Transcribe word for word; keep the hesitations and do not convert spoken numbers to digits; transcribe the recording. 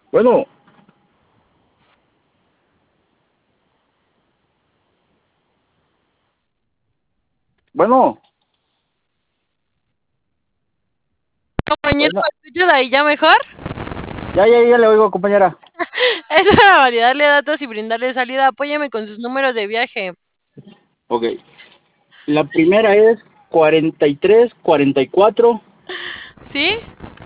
Bueno, bueno, Compañero, bueno. ¿me escuchas ahí ya mejor? Ya, ya, ya le oigo, compañera. Es para validarle datos y brindarle salida. Apóyame con sus números de viaje. Ok. La primera es cuarenta y tres, cuarenta y cuatro, ¿Sí?